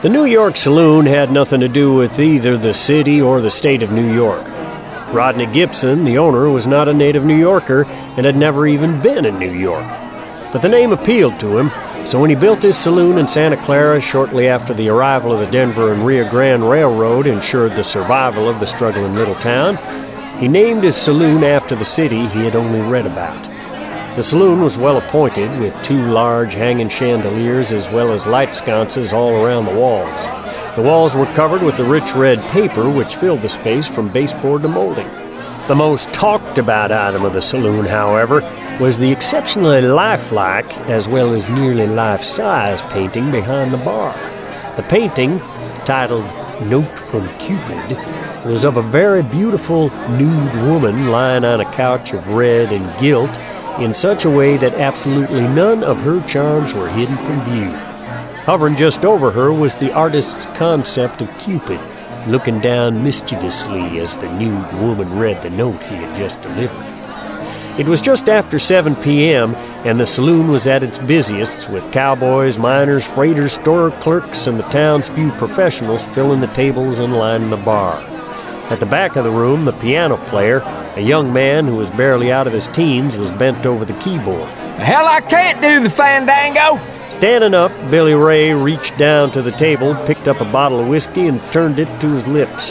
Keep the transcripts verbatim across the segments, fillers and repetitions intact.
The New York Saloon had nothing to do with either the city or the state of New York. Rodney Gibson, the owner, was not a native New Yorker and had never even been in New York. But the name appealed to him, so when he built his saloon in Santa Clara shortly after the arrival of the Denver and Rio Grande Railroad ensured the survival of the struggling little town, he named his saloon after the city he had only read about. The saloon was well appointed, with two large hanging chandeliers as well as light sconces all around the walls. The walls were covered with the rich red paper which filled the space from baseboard to molding. The most talked about item of the saloon, however, was the exceptionally lifelike as well as nearly life-size painting behind the bar. The painting, titled Note from Cupid, was of a very beautiful nude woman lying on a couch of red and gilt in such a way that absolutely none of her charms were hidden from view. Hovering just over her was the artist's concept of Cupid, looking down mischievously as the nude woman read the note he had just delivered. It was just after seven p.m., and the saloon was at its busiest, with cowboys, miners, freighters, store clerks, and the town's few professionals filling the tables and lining the bar. At the back of the room, the piano player, a young man who was barely out of his teens, was bent over the keyboard. Hell, I can't do the fandango! Standing up, Billy Ray reached down to the table, picked up a bottle of whiskey, and turned it to his lips.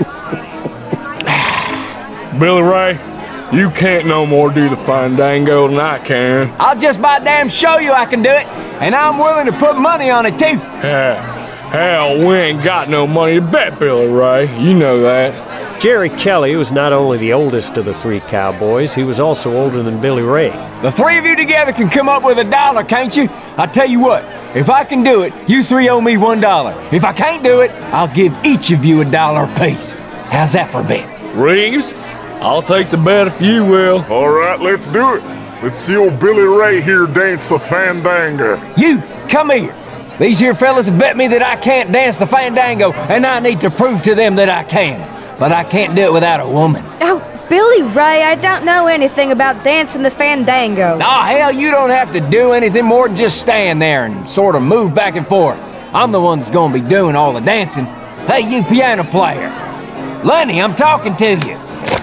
Billy Ray, you can't no more do the fandango than I can. I'll just by damn show you I can do it, and I'm willing to put money on it too. Hell, hell, we ain't got no money to bet, Billy Ray. You know that. Jerry Kelly was not only the oldest of the three cowboys, he was also older than Billy Ray. The three of you together can come up with a dollar, can't you? I tell you what, if I can do it, you three owe me one dollar. If I can't do it, I'll give each of you a dollar apiece. How's that for a bet? Reeves, I'll take the bet if you will. All right, let's do it. Let's see old Billy Ray here dance the fandango. You, come here. These here fellas have bet me that I can't dance the fandango, and I need to prove to them that I can. But I can't do it without a woman. Oh, Billy Ray, I don't know anything about dancing the fandango. Oh, hell, you don't have to do anything more than just stand there and sort of move back and forth. I'm the one that's gonna be doing all the dancing. Hey, you piano player. Lenny, I'm talking to you.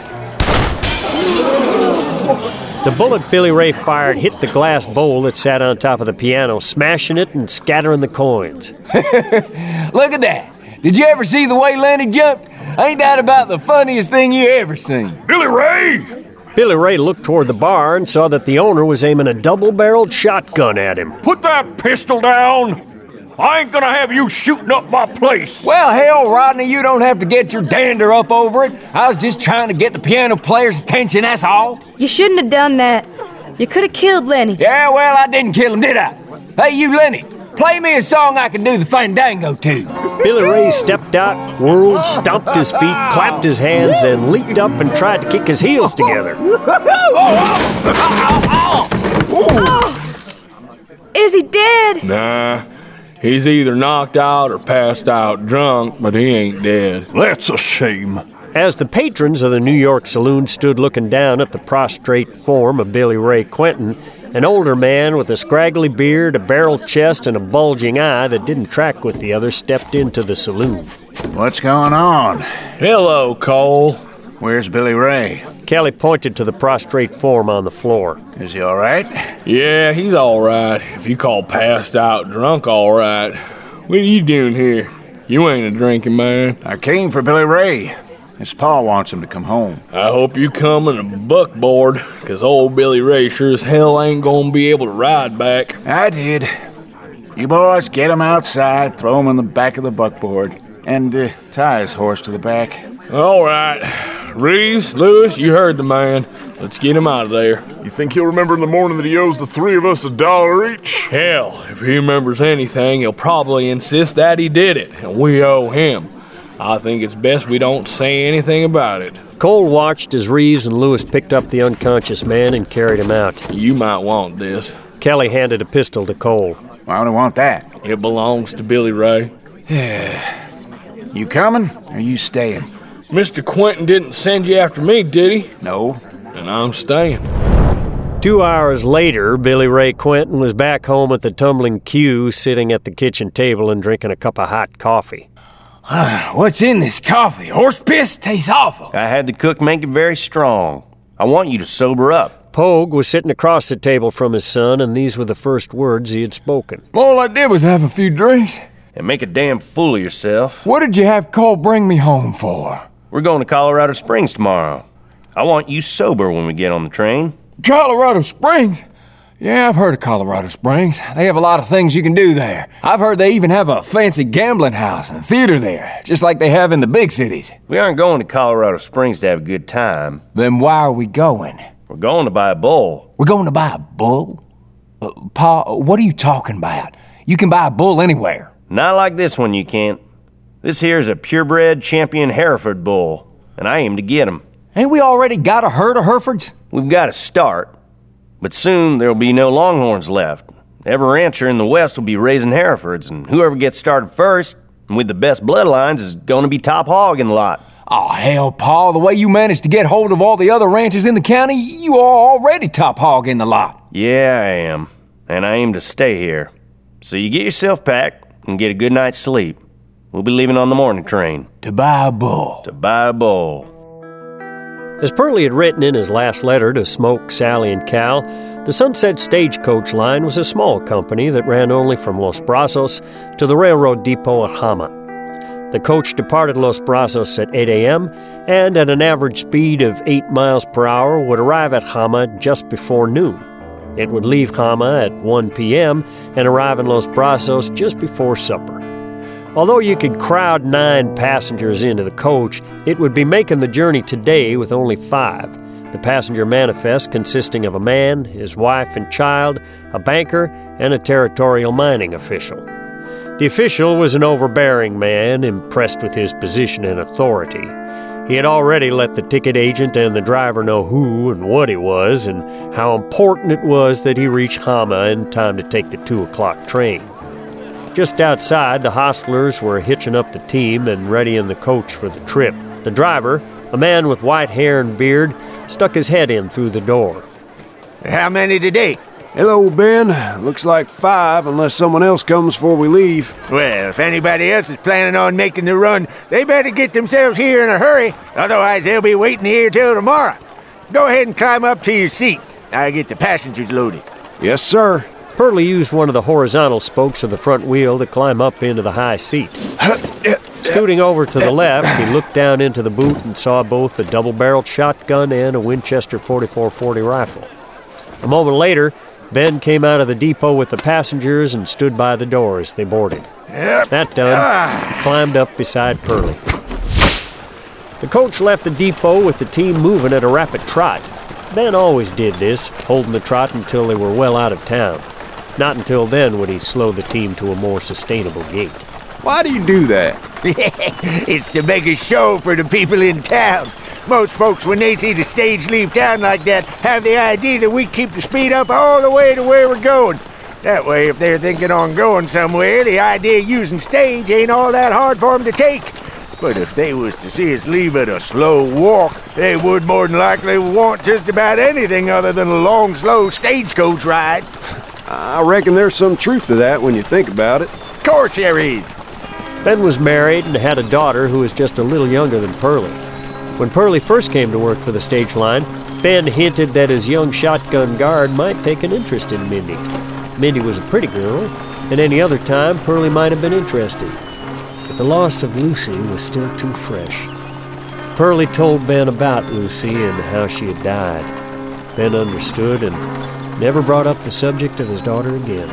The bullet Billy Ray fired hit the glass bowl that sat on top of the piano, smashing it and scattering the coins. Look at that. Did you ever see the way Lenny jumped? Ain't that about the funniest thing you ever seen? Billy Ray! Billy Ray looked toward the bar and saw that the owner was aiming a double-barreled shotgun at him. Put that pistol down! I ain't gonna have you shooting up my place! Well, hell, Rodney, you don't have to get your dander up over it. I was just trying to get the piano player's attention, that's all. You shouldn't have done that. You could have killed Lenny. Yeah, well, I didn't kill him, did I? Hey, you, Lenny, play me a song I can do the fandango to. Billy Ray stepped out, whirled, stomped his feet, clapped his hands, and leaped up and tried to kick his heels together. Is he dead? Nah, he's either knocked out or passed out drunk, but he ain't dead. That's a shame. As the patrons of the New York Saloon stood looking down at the prostrate form of Billy Ray Quentin, an older man with a scraggly beard, a barrel chest, and a bulging eye that didn't track with the others stepped into the saloon. What's going on? Hello, Cole. Where's Billy Ray? Kelly pointed to the prostrate form on the floor. Is he all right? Yeah, he's all right. If you call passed out drunk all right. What are you doing here? You ain't a drinking man. I came for Billy Ray. His pa wants him to come home. I hope you come in a buckboard, because old Billy Ray sure as hell ain't gonna be able to ride back. I did. You boys get him outside, throw him in the back of the buckboard, and uh, tie his horse to the back. All right. Reeves, Lewis, you heard the man. Let's get him out of there. You think he'll remember in the morning that he owes the three of us a dollar each? Hell, if he remembers anything, he'll probably insist that he did it, and we owe him. I think it's best we don't say anything about it. Cole watched as Reeves and Lewis picked up the unconscious man and carried him out. You might want this. Kelly handed a pistol to Cole. Why would I want that? It belongs to Billy Ray. You coming, or are you staying? Mister Quentin didn't send you after me, did he? No. And I'm staying. Two hours later, Billy Ray Quentin was back home at the Tumbling Q, sitting at the kitchen table and drinking a cup of hot coffee. What's in this coffee? Horse piss? Tastes awful. I had the cook make it very strong. I want you to sober up. Pogue was sitting across the table from his son, and these were the first words he had spoken. All I did was have a few drinks. And make a damn fool of yourself. What did you have Cole bring me home for? We're going to Colorado Springs tomorrow. I want you sober when we get on the train. Colorado Springs? Yeah, I've heard of Colorado Springs. They have a lot of things you can do there. I've heard they even have a fancy gambling house and theater there, just like they have in the big cities. We aren't going to Colorado Springs to have a good time. Then why are we going? We're going to buy a bull. We're going to buy a bull? Uh, Pa, what are you talking about? You can buy a bull anywhere. Not like this one, you can't. This here's a purebred champion Hereford bull, and I aim to get him. Ain't we already got a herd of Herefords? We've got to start, but soon there'll be no Longhorns left. Every rancher in the West will be raising Herefords, and whoever gets started first, and with the best bloodlines, is going to be top hog in the lot. Oh, hell, Pa, the way you managed to get hold of all the other ranches in the county, you are already top hog in the lot. Yeah, I am, and I aim to stay here. So you get yourself packed and get a good night's sleep. We'll be leaving on the morning train. To buy a bull. To buy a bull. As Purley had written in his last letter to Smoke, Sally, and Cal, the Sunset Stagecoach Line was a small company that ran only from Los Brazos to the railroad depot at Hama. The coach departed Los Brazos at eight a.m. and at an average speed of eight miles per hour would arrive at Hama just before noon. It would leave Hama at one p.m. and arrive in Los Brazos just before supper. Although you could crowd nine passengers into the coach, it would be making the journey today with only five. The passenger manifest consisting of a man, his wife and child, a banker, and a territorial mining official. The official was an overbearing man, impressed with his position and authority. He had already let the ticket agent and the driver know who and what he was, and how important it was that he reach Hama in time to take the two o'clock train. Just outside, the hostlers were hitching up the team and readying the coach for the trip. The driver, a man with white hair and beard, stuck his head in through the door. How many today? Hello, Ben. Looks like five, unless someone else comes before we leave. Well, if anybody else is planning on making the run, they better get themselves here in a hurry. Otherwise, they'll be waiting here till tomorrow. Go ahead and climb up to your seat. I'll get the passengers loaded. Yes, sir. Purley used one of the horizontal spokes of the front wheel to climb up into the high seat. Scooting over to the left, he looked down into the boot and saw both a double-barreled shotgun and a Winchester forty-four forty rifle. A moment later, Ben came out of the depot with the passengers and stood by the door as they boarded. That done, he climbed up beside Purley. The coach left the depot with the team moving at a rapid trot. Ben always did this, holding the trot until they were well out of town. Not until then would he slow the team to a more sustainable gait. Why do you do that? It's to make a show for the people in town. Most folks, when they see the stage leave town like that, have the idea that we keep the speed up all the way to where we're going. That way, if they're thinking on going somewhere, the idea of using stage ain't all that hard for them to take. But if they was to see us leave at a slow walk, they would more than likely want just about anything other than a long, slow stagecoach ride. I reckon there's some truth to that when you think about it. Of course there is. Ben was married and had a daughter who was just a little younger than Purley. When Purley first came to work for the stage line, Ben hinted that his young shotgun guard might take an interest in Mindy. Mindy was a pretty girl, and any other time Purley might have been interested. But the loss of Lucy was still too fresh. Purley told Ben about Lucy and how she had died. Ben understood and never brought up the subject of his daughter again.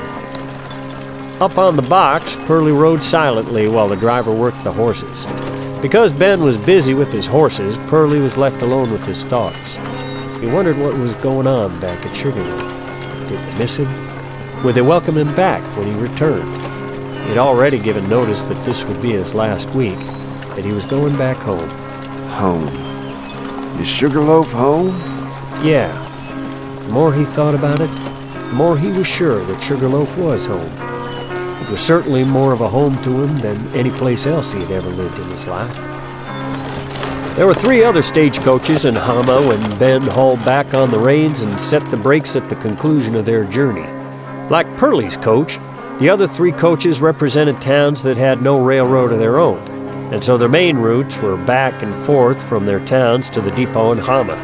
Up on the box, Purley rode silently while the driver worked the horses. Because Ben was busy with his horses, Purley was left alone with his thoughts. He wondered what was going on back at Sugarloaf. Did they miss him? Would they welcome him back when he returned? He had already given notice that this would be his last week, that he was going back home. Home. Is Sugarloaf home? Yeah. The more he thought about it, the more he was sure that Sugarloaf was home. It was certainly more of a home to him than any place else he had ever lived in his life. There were three other stagecoaches in Hama when Ben hauled back on the reins and set the brakes at the conclusion of their journey. Like Purley's coach, the other three coaches represented towns that had no railroad of their own, and so their main routes were back and forth from their towns to the depot in Hama.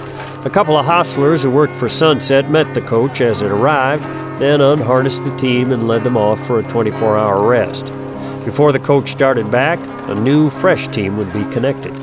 A couple of hostlers who worked for Sunset met the coach as it arrived, then unharnessed the team and led them off for a twenty-four hour rest. Before the coach started back, a new, fresh team would be connected.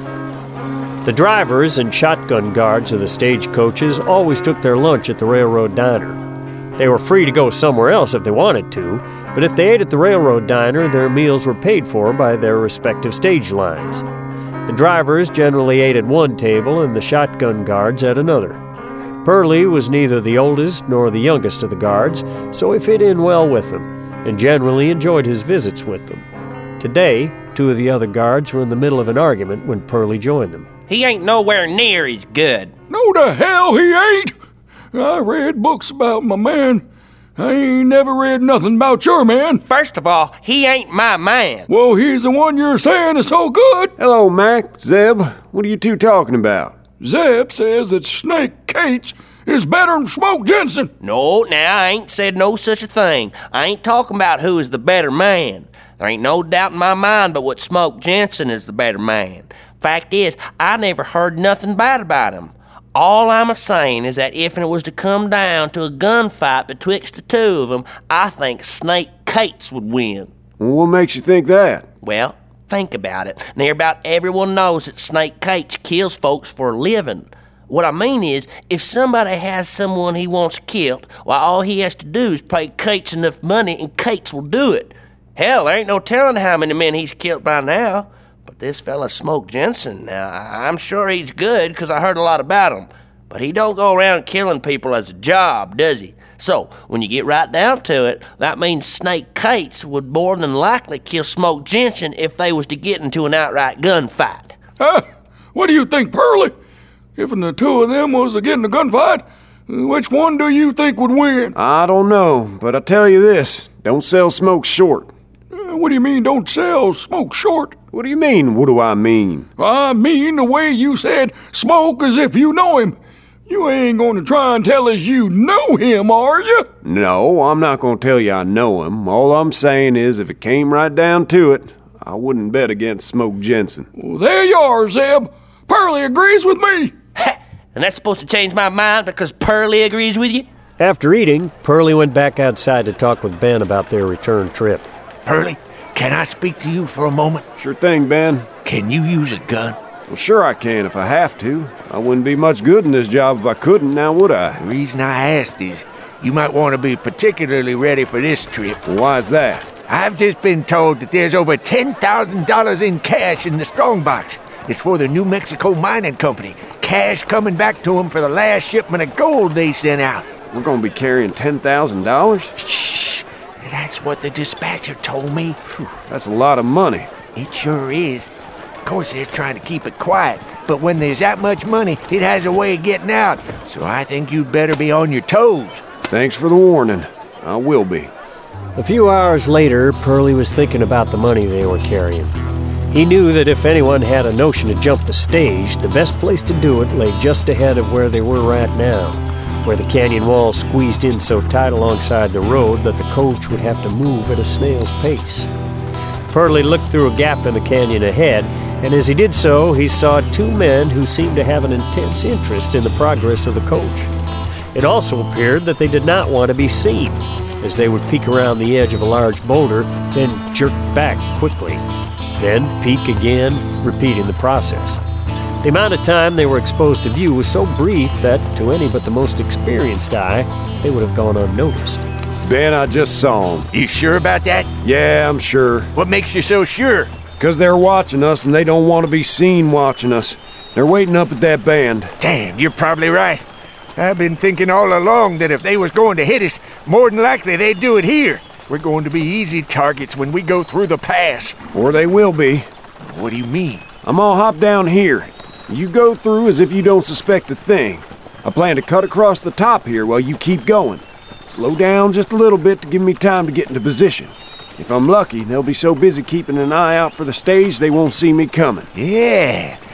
The drivers and shotgun guards of the stagecoaches always took their lunch at the railroad diner. They were free to go somewhere else if they wanted to, but if they ate at the railroad diner, their meals were paid for by their respective stage lines. The drivers generally ate at one table and the shotgun guards at another. Purley was neither the oldest nor the youngest of the guards, so he fit in well with them, and generally enjoyed his visits with them. Today, two of the other guards were in the middle of an argument when Purley joined them. He ain't nowhere near as good. No, the hell he ain't! I read books about my man. I ain't never read nothing about your man. First of all, he ain't my man. Well, he's the one you're saying is so good. Hello, Mac, Zeb. What are you two talking about? Zeb says that Snake Cates is better than Smoke Jensen. No, now, I ain't said no such a thing. I ain't talking about who is the better man. There ain't no doubt in my mind but what Smoke Jensen is the better man. Fact is, I never heard nothing bad about him. All I'm a-saying is that if it was to come down to a gunfight betwixt the two of them, I think Snake Cates would win. Well, what makes you think that? Well, think about it. Near about everyone knows that Snake Cates kills folks for a living. What I mean is, if somebody has someone he wants killed, well, all he has to do is pay Cates enough money and Cates will do it. Hell, there ain't no telling how many men he's killed by now. But this fella Smoke Jensen, now, I'm sure he's good because I heard a lot about him. But he don't go around killing people as a job, does he? So, when you get right down to it, that means Snake Cates would more than likely kill Smoke Jensen if they was to get into an outright gunfight. Huh? What do you think, Purley? If the two of them was to get in a gunfight, which one do you think would win? I don't know, but I tell you this, don't sell Smoke short. Uh, what do you mean, don't sell Smoke short? What do you mean, what do I mean? I mean the way you said Smoke as if you know him. You ain't going to try and tell us you know him, are you? No, I'm not going to tell you I know him. All I'm saying is if it came right down to it, I wouldn't bet against Smoke Jensen. Well, there you are, Zeb. Purley agrees with me. And that's supposed to change my mind because Purley agrees with you? After eating, Purley went back outside to talk with Ben about their return trip. Purley, can I speak to you for a moment? Sure thing, Ben. Can you use a gun? Well, sure I can if I have to. I wouldn't be much good in this job if I couldn't, now would I? The reason I asked is you might want to be particularly ready for this trip. Well, why's that? I've just been told that there's over ten thousand dollars in cash in the strongbox. It's for the New Mexico Mining Company. Cash coming back to them for the last shipment of gold they sent out. We're going to be carrying ten thousand dollars? Shh. That's what the dispatcher told me. Whew, that's a lot of money. It sure is. Of course, they're trying to keep it quiet, but when there's that much money, it has a way of getting out. So I think you'd better be on your toes. Thanks for the warning. I will be. A few hours later, Purley was thinking about the money they were carrying. He knew that if anyone had a notion to jump the stage, the best place to do it lay just ahead of where they were right now, where the canyon wall squeezed in so tight alongside the road that the coach would have to move at a snail's pace. Purley looked through a gap in the canyon ahead, and as he did so, he saw two men who seemed to have an intense interest in the progress of the coach. It also appeared that they did not want to be seen, as they would peek around the edge of a large boulder, then jerk back quickly, then peek again, repeating the process. The amount of time they were exposed to view was so brief that, to any but the most experienced eye, they would have gone unnoticed. Ben, I just saw them. You sure about that? Yeah, I'm sure. What makes you so sure? Because they're watching us and they don't want to be seen watching us. They're waiting up at that bend. Damn, you're probably right. I've been thinking all along that if they was going to hit us, more than likely they'd do it here. We're going to be easy targets when we go through the pass. Or they will be. What do you mean? I'm gonna hop down here. You go through as if you don't suspect a thing. I plan to cut across the top here while you keep going. Slow down just a little bit to give me time to get into position. If I'm lucky, they'll be so busy keeping an eye out for the stage they won't see me coming. Yeah,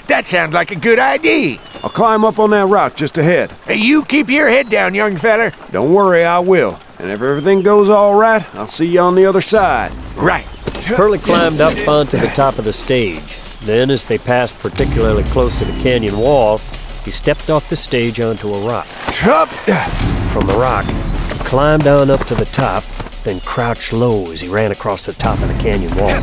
That sounds like a good idea. I'll climb up on that rock just ahead. Hey, you keep your head down, young feller. Don't worry, I will. And if everything goes all right, I'll see you on the other side. Right. Pearlie climbed up onto the top of the stage. Then, as they passed particularly close to the canyon wall, he stepped off the stage onto a rock. Trup. From the rock, he climbed on up to the top, then crouched low as he ran across the top of the canyon wall.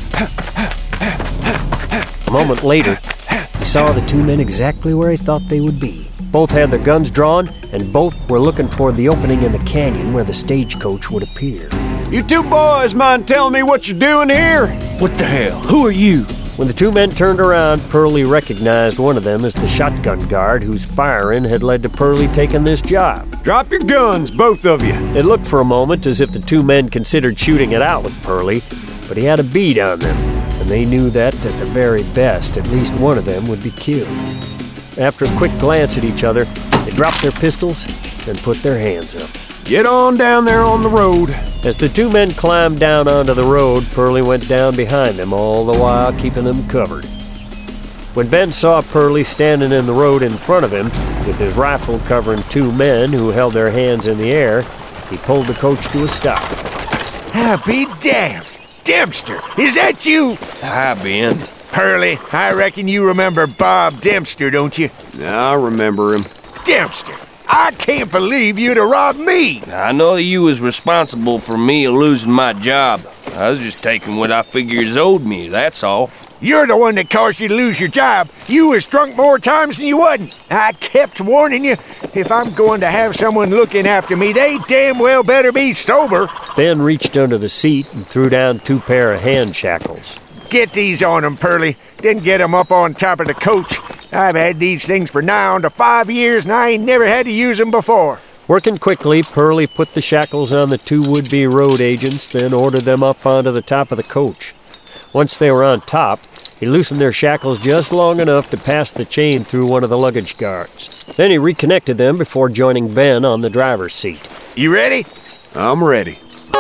A moment later, he saw the two men exactly where he thought they would be. Both had their guns drawn, and both were looking toward the opening in the canyon where the stagecoach would appear. You two boys mind telling me what you're doing here? What the hell? Who are you? When the two men turned around, Pearlie recognized one of them as the shotgun guard whose firing had led to Pearlie taking this job. Drop your guns, both of you. It looked for a moment as if the two men considered shooting it out with Pearlie, but he had a bead on them, and they knew that, at the very best, at least one of them would be killed. After a quick glance at each other, they dropped their pistols and put their hands up. Get on down there on the road. As the two men climbed down onto the road, Pearlie went down behind them, all the while keeping them covered. When Ben saw Pearlie standing in the road in front of him, with his rifle covering two men who held their hands in the air, he pulled the coach to a stop. I'll be damned. Dempster, is that you? Hi, Ben. Pearlie, I reckon you remember Bob Dempster, don't you? I remember him. Dempster, I can't believe you'd have robbed me. I know you was responsible for me losing my job. I was just taking what I figured is owed me, that's all. You're the one that caused you to lose your job. You was drunk more times than you wasn't. I kept warning you. If I'm going to have someone looking after me, they damn well better be sober. Ben reached under the seat and threw down two pair of hand shackles. Get these on them, Pearlie. Then get them up on top of the coach. I've had these things for nigh on to five years, and I ain't never had to use them before. Working quickly, Pearlie put the shackles on the two would-be road agents, then ordered them up onto the top of the coach. Once they were on top, he loosened their shackles just long enough to pass the chain through one of the luggage guards. Then he reconnected them before joining Ben on the driver's seat. You ready? I'm ready.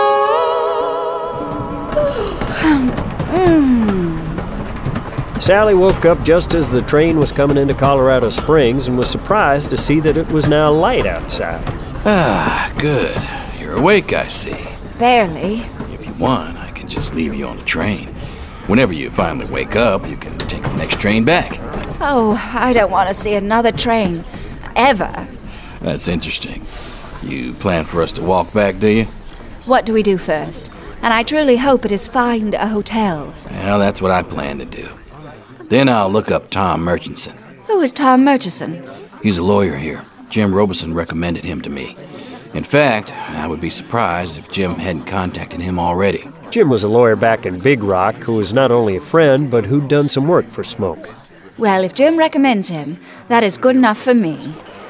Sally woke up just as the train was coming into Colorado Springs and was surprised to see that it was now light outside. Ah, good. You're awake, I see. Barely. If you want, I can just leave you on the train. Whenever you finally wake up, you can take the next train back. Oh, I don't want to see another train. Ever. That's interesting. You plan for us to walk back, do you? What do we do first? And I truly hope it is find a hotel. Well, that's what I plan to do. Then I'll look up Tom Murchison. Who is Tom Murchison? He's a lawyer here. Jim Robeson recommended him to me. In fact, I would be surprised if Jim hadn't contacted him already. Jim was a lawyer back in Big Rock who was not only a friend, but who'd done some work for Smoke. Well, if Jim recommends him, that is good enough for me.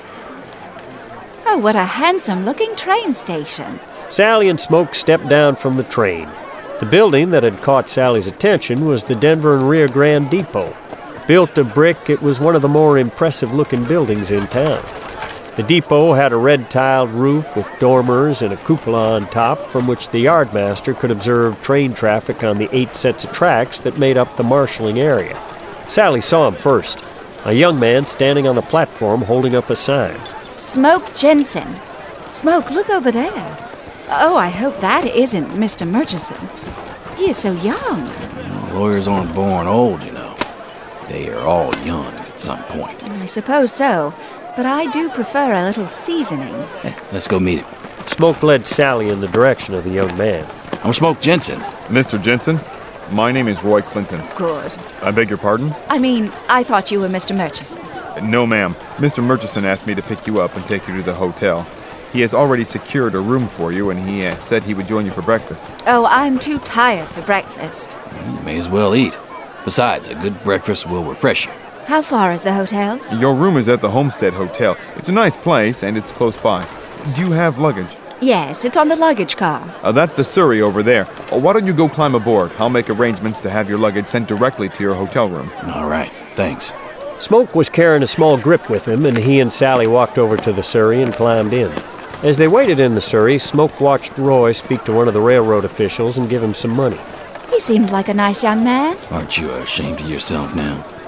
Oh, what a handsome-looking train station. Sally and Smoke stepped down from the train. The building that had caught Sally's attention was the Denver and Rio Grande Depot. Built of brick, it was one of the more impressive-looking buildings in town. The depot had a red-tiled roof with dormers and a cupola on top from which the yardmaster could observe train traffic on the eight sets of tracks that made up the marshalling area. Sally saw him first, a young man standing on the platform holding up a sign. Smoke Jensen. Smoke, look over there. Oh, I hope that isn't Mister Murchison. He is so young. Lawyers aren't born old, you know. They are all young at some point. I suppose so, but I do prefer a little seasoning. Hey, let's go meet him. Smoke led Sally in the direction of the young man. I'm Smoke Jensen. Mister Jensen, my name is Roy Clinton. Good. I beg your pardon? I mean, I thought you were Mister Murchison. No, ma'am. Mister Murchison asked me to pick you up and take you to the hotel. He has already secured a room for you, and he uh, said he would join you for breakfast. Oh, I'm too tired for breakfast. You may as well eat. Besides, a good breakfast will refresh you. How far is the hotel? Your room is at the Homestead Hotel. It's a nice place, and it's close by. Do you have luggage? Yes, it's on the luggage car. Uh, that's the Surrey over there. Uh, why don't you go climb aboard? I'll make arrangements to have your luggage sent directly to your hotel room. All right, thanks. Smoke was carrying a small grip with him, and he and Sally walked over to the Surrey and climbed in. As they waited in the Surrey, Smoke watched Roy speak to one of the railroad officials and give him some money. He seems like a nice young man. Aren't you ashamed of yourself now?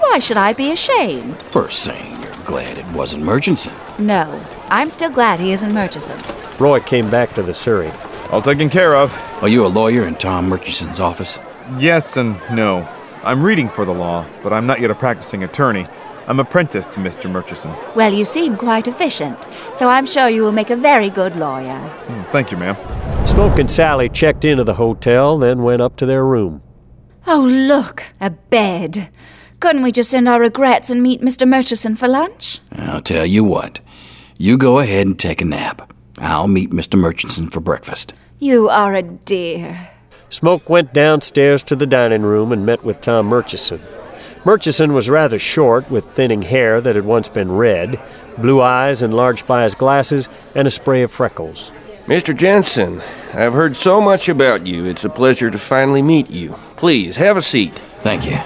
Why should I be ashamed? First saying you're glad it wasn't Murchison. No, I'm still glad he isn't Murchison. Roy came back to the Surrey. All taken care of. Are you a lawyer in Tom Murchison's office? Yes and no. I'm reading for the law, but I'm not yet a practicing attorney. I'm apprenticed to Mister Murchison. Well, you seem quite efficient, so I'm sure you will make a very good lawyer. Mm, thank you, ma'am. Smoke and Sally checked into the hotel, then went up to their room. Oh, look, a bed. Couldn't we just send our regrets and meet Mister Murchison for lunch? I'll tell you what. You go ahead and take a nap. I'll meet Mister Murchison for breakfast. You are a dear. Smoke went downstairs to the dining room and met with Tom Murchison. Murchison was rather short, with thinning hair that had once been red, blue eyes enlarged by his glasses, and a spray of freckles. Mister Jensen, I've heard so much about you. It's a pleasure to finally meet you. Please, have a seat. Thank you.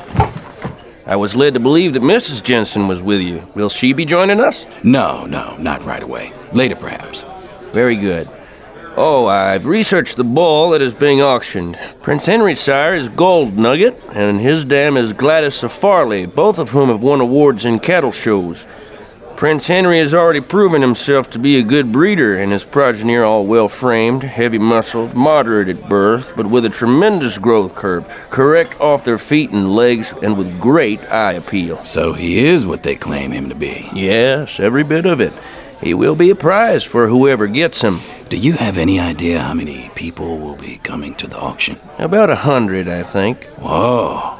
I was led to believe that Missus Jensen was with you. Will she be joining us? No, no, not right away. Later, perhaps. Very good. Oh, I've researched the bull that is being auctioned. Prince Henry's sire is Gold Nugget, and his dam is Gladys of Farley, both of whom have won awards in cattle shows. Prince Henry has already proven himself to be a good breeder, and his progeny are all well-framed, heavy-muscled, moderate at birth, but with a tremendous growth curve, correct off their feet and legs, and with great eye appeal. So he is what they claim him to be? Yes, every bit of it. He will be a prize for whoever gets him. Do you have any idea how many people will be coming to the auction? About a hundred, I think. Whoa.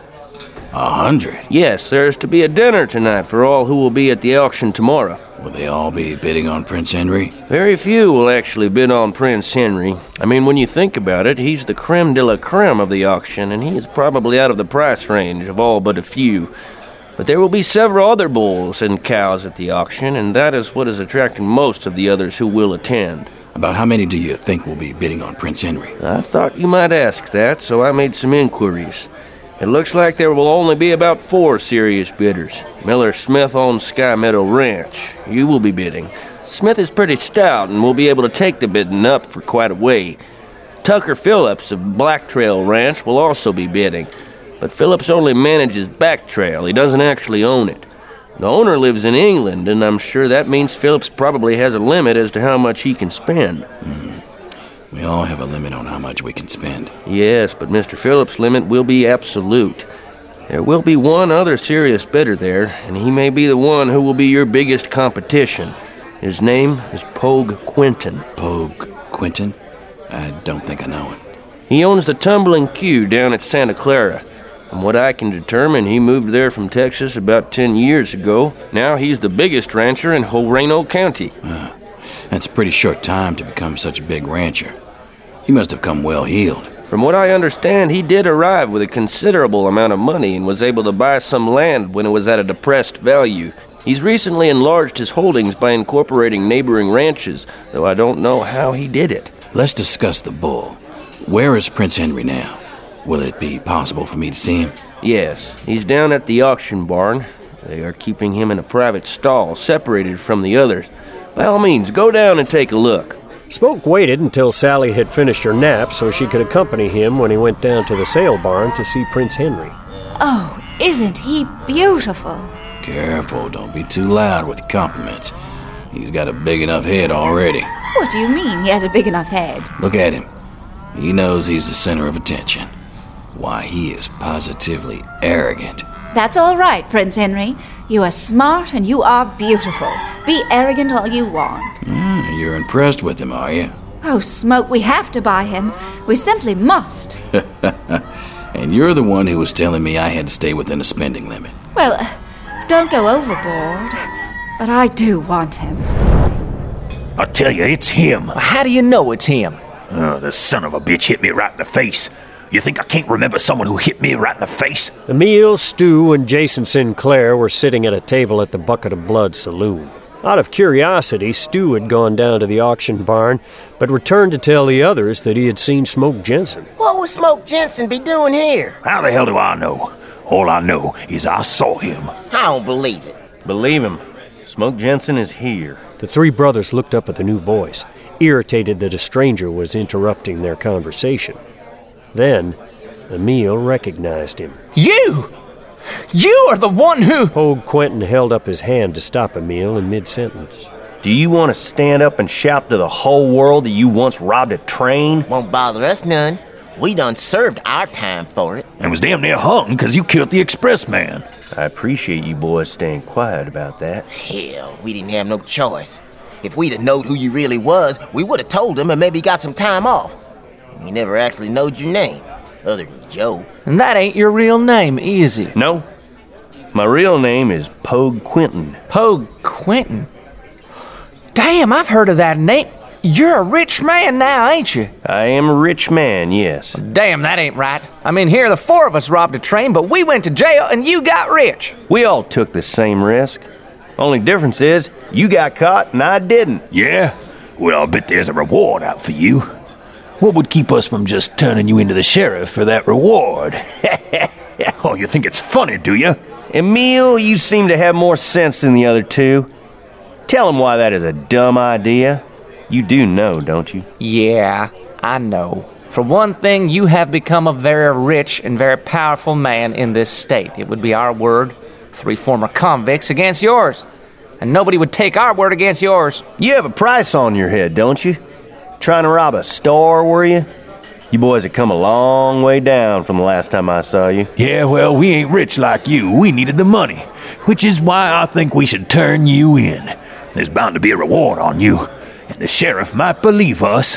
A hundred? Yes, there's to be a dinner tonight for all who will be at the auction tomorrow. Will they all be bidding on Prince Henry? Very few will actually bid on Prince Henry. I mean, when you think about it, he's the creme de la creme of the auction, and he is probably out of the price range of all but a few. But there will be several other bulls and cows at the auction, and that is what is attracting most of the others who will attend. About how many do you think will be bidding on Prince Henry? I thought you might ask that, so I made some inquiries. It looks like there will only be about four serious bidders. Miller Smith owns Sky Meadow Ranch. You will be bidding. Smith is pretty stout and will be able to take the bidding up for quite a way. Tucker Phillips of Black Trail Ranch will also be bidding. But Phillips only manages Back Trail. He doesn't actually own it. The owner lives in England, and I'm sure that means Phillips probably has a limit as to how much he can spend. Mm. We all have a limit on how much we can spend. Yes, but Mister Phillips' limit will be absolute. There will be one other serious bidder there, and he may be the one who will be your biggest competition. His name is Pogue Quinton. Pogue Quinton? I don't think I know it. He owns the Tumbling Q down at Santa Clara. From what I can determine, he moved there from Texas about ten years ago. Now he's the biggest rancher in Horeno County. Uh, that's a pretty short time to become such a big rancher. He must have come well-heeled. From what I understand, he did arrive with a considerable amount of money and was able to buy some land when it was at a depressed value. He's recently enlarged his holdings by incorporating neighboring ranches, though I don't know how he did it. Let's discuss the bull. Where is Prince Henry now? Will it be possible for me to see him? Yes, he's down at the auction barn. They are keeping him in a private stall, separated from the others. By all means, go down and take a look. Smoke waited until Sally had finished her nap so she could accompany him when he went down to the sale barn to see Prince Henry. Oh, isn't he beautiful? Careful, don't be too loud with compliments. He's got a big enough head already. What do you mean he has a big enough head? Look at him. He knows he's the center of attention. Why, he is positively arrogant. That's all right, Prince Henry. You are smart and you are beautiful. Be arrogant all you want. Mm, you're impressed with him, are you? Oh, Smoke, we have to buy him. We simply must. And you're the one who was telling me I had to stay within a spending limit. Well, uh, don't go overboard. But I do want him. I tell you, it's him. How do you know it's him? Oh, the son of a bitch hit me right in the face. You think I can't remember someone who hit me right in the face? Emil, Stu, and Jason Sinclair were sitting at a table at the Bucket of Blood saloon. Out of curiosity, Stu had gone down to the auction barn, but returned to tell the others that he had seen Smoke Jensen. What would Smoke Jensen be doing here? How the hell do I know? All I know is I saw him. I don't believe it. Believe him. Smoke Jensen is here. The three brothers looked up at the new voice, irritated that a stranger was interrupting their conversation. Then, Emil recognized him. You! You are the one who... Pogue Quentin held up his hand to stop Emil in mid-sentence. Do you want to stand up and shout to the whole world that you once robbed a train? Won't bother us none. We done served our time for it. And was damn near hung because you killed the expressman. I appreciate you boys staying quiet about that. Hell, we didn't have no choice. If we'd have knowed who you really was, we would have told him and maybe got some time off. We never actually knowed your name, other than Joe. And that ain't your real name, is it? No. My real name is Pogue Quentin. Pogue Quentin? Damn, I've heard of that name. You're a rich man now, ain't you? I am a rich man, yes. Damn, that ain't right. I mean, here the four of us robbed a train, but we went to jail and you got rich. We all took the same risk. Only difference is, you got caught and I didn't. Yeah? Well, I'll bet there's a reward out for you. What would keep us from just turning you into the sheriff for that reward? Oh, you think it's funny, do you? Emil, you seem to have more sense than the other two. Tell him why that is a dumb idea. You do know, don't you? Yeah, I know. For one thing, you have become a very rich and very powerful man in this state. It would be our word, three former convicts, against yours. And nobody would take our word against yours. You have a price on your head, don't you? Trying to rob a store, were you? You boys have come a long way down from the last time I saw you. Yeah, well, we ain't rich like you. We needed the money, which is why I think we should turn you in. There's bound to be a reward on you, and the sheriff might believe us.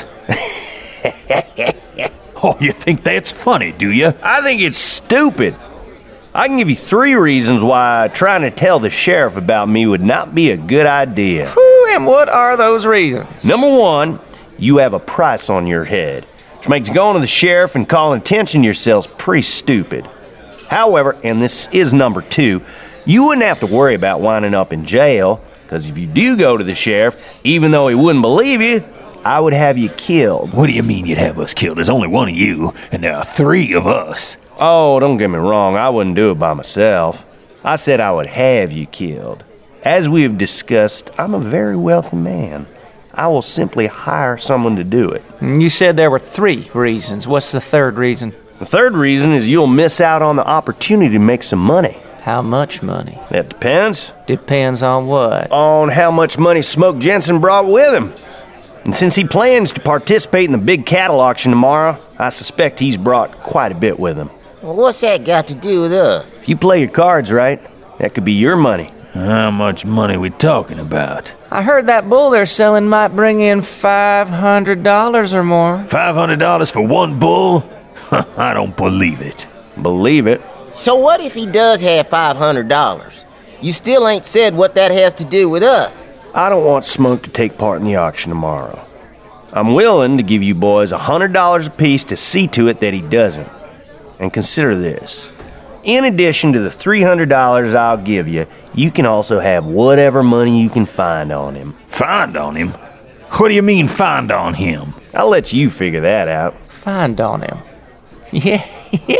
Oh, you think that's funny, do you? I think it's stupid. I can give you three reasons why trying to tell the sheriff about me would not be a good idea. Whew, and what are those reasons? Number one, you have a price on your head, which makes going to the sheriff and calling attention to yourselves pretty stupid. However, and this is number two, you wouldn't have to worry about winding up in jail, because if you do go to the sheriff, even though he wouldn't believe you, I would have you killed. What do you mean you'd have us killed? There's only one of you, and there are three of us. Oh, don't get me wrong, I wouldn't do it by myself. I said I would have you killed. As we have discussed, I'm a very wealthy man. I will simply hire someone to do it. You said there were three reasons. What's the third reason? The third reason is you'll miss out on the opportunity to make some money. How much money? That depends. Depends on what? On how much money Smoke Jensen brought with him. And since he plans to participate in the big cattle auction tomorrow, I suspect he's brought quite a bit with him. Well, what's that got to do with us? If you play your cards right, that could be your money. How much money we talking about? I heard that bull they're selling might bring in five hundred dollars or more. five hundred dollars for one bull? I don't believe it. Believe it? So what if he does have five hundred dollars? You still ain't said what that has to do with us. I don't want Smoke to take part in the auction tomorrow. I'm willing to give you boys one hundred dollars apiece to see to it that he doesn't. And consider this. In addition to the three hundred dollars I'll give you, you can also have whatever money you can find on him. Find on him? What do you mean, find on him? I'll let you figure that out. Find on him? Yeah,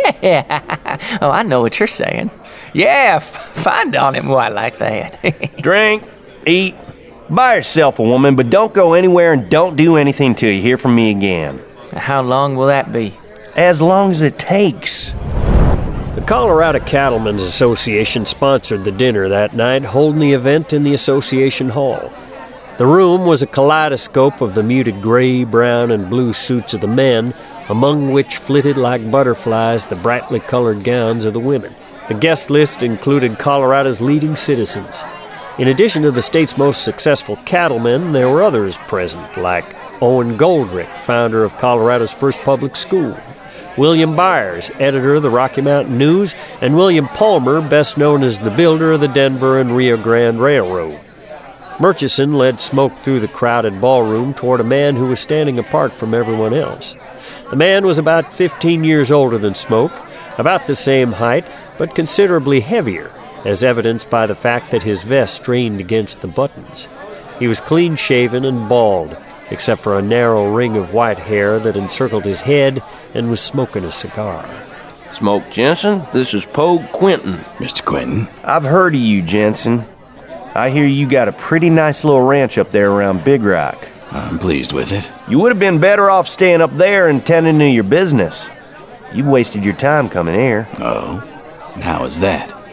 yeah. Oh, I know what you're saying. Yeah, f- find on him. Oh, I like that. Drink, eat, buy yourself a woman, but don't go anywhere and don't do anything till you hear from me again. How long will that be? As long as it takes. The Colorado Cattlemen's Association sponsored the dinner that night, holding the event in the association hall. The room was a kaleidoscope of the muted gray, brown, and blue suits of the men, among which flitted like butterflies the brightly colored gowns of the women. The guest list included Colorado's leading citizens. In addition to the state's most successful cattlemen, there were others present, like Owen Goldrick, founder of Colorado's first public school, William Byers, editor of the Rocky Mountain News, and William Palmer, best known as the builder of the Denver and Rio Grande Railroad. Murchison led Smoke through the crowded ballroom toward a man who was standing apart from everyone else. The man was about fifteen years older than Smoke, about the same height, but considerably heavier, as evidenced by the fact that his vest strained against the buttons. He was clean-shaven and bald, except for a narrow ring of white hair that encircled his head, and was smoking a cigar. Smoke Jensen, this is Pogue Quentin. Mister Quentin? I've heard of you, Jensen. I hear you got a pretty nice little ranch up there around Big Rock. I'm pleased with it. You would have been better off staying up there and tending to your business. You wasted your time coming here. Oh? And how is that?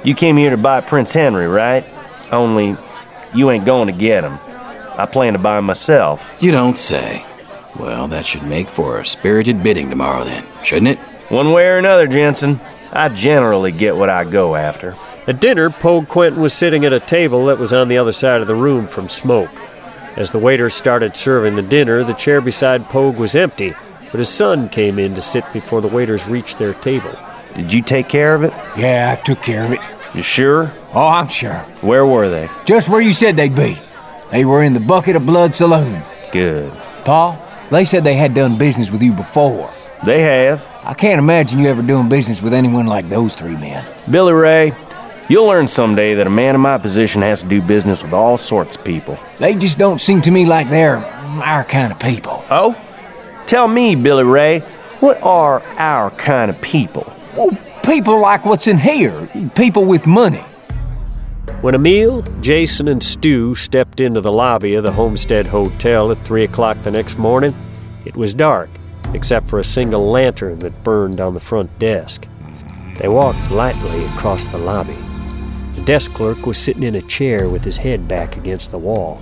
You came here to buy Prince Henry, right? Only, you ain't going to get him. I plan to buy him myself. You don't say. Well, that should make for a spirited bidding tomorrow then, shouldn't it? One way or another, Jensen. I generally get what I go after. At dinner, Pogue Quentin was sitting at a table that was on the other side of the room from Smoke. As the waiter started serving the dinner, the chair beside Pogue was empty, but his son came in to sit before the waiters reached their table. Did you take care of it? Yeah, I took care of it. You sure? Oh, I'm sure. Where were they? Just where you said they'd be. They were in the Bucket of Blood Saloon. Good. Pa, they said they had done business with you before. They have. I can't imagine you ever doing business with anyone like those three men. Billy Ray, you'll learn someday that a man in my position has to do business with all sorts of people. They just don't seem to me like they're our kind of people. Oh? Tell me, Billy Ray, what are our kind of people? Well, people like what's in here. People with money. When Emil, Jason, and Stu stepped into the lobby of the Homestead Hotel at three o'clock the next morning, it was dark, except for a single lantern that burned on the front desk. They walked lightly across the lobby. The desk clerk was sitting in a chair with his head back against the wall.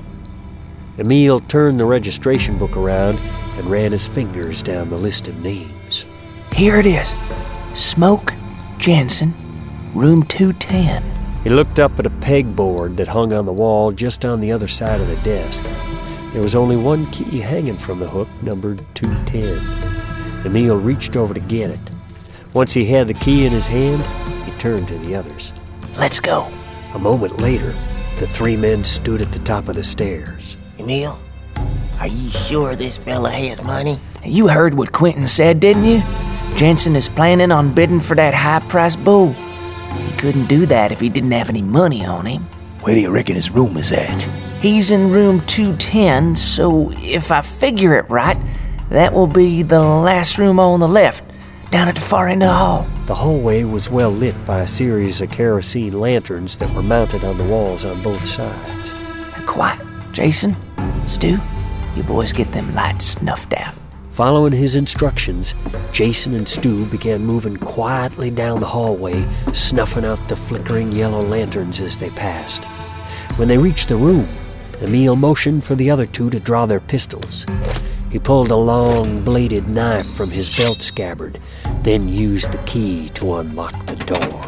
Emil turned the registration book around and ran his fingers down the list of names. Here it is. Smoke Jensen, room two ten. He looked up at a pegboard that hung on the wall just on the other side of the desk. There was only one key hanging from the hook, numbered two ten. Emil reached over to get it. Once he had the key in his hand, he turned to the others. Let's go. A moment later, the three men stood at the top of the stairs. Emil, are you sure this fella has money? You heard what Quentin said, didn't you? Jensen is planning on bidding for that high-priced bull. He couldn't do that if he didn't have any money on him. Where do you reckon his room is at? He's in room two ten, so if I figure it right, that will be the last room on the left, down at the far end of the hall. The hallway was well lit by a series of kerosene lanterns that were mounted on the walls on both sides. Quiet. Jason, Stu, you boys get them lights snuffed out. Following his instructions, Jason and Stu began moving quietly down the hallway, snuffing out the flickering yellow lanterns as they passed. When they reached the room, Emil motioned for the other two to draw their pistols. He pulled a long, bladed knife from his belt scabbard, then used the key to unlock the door.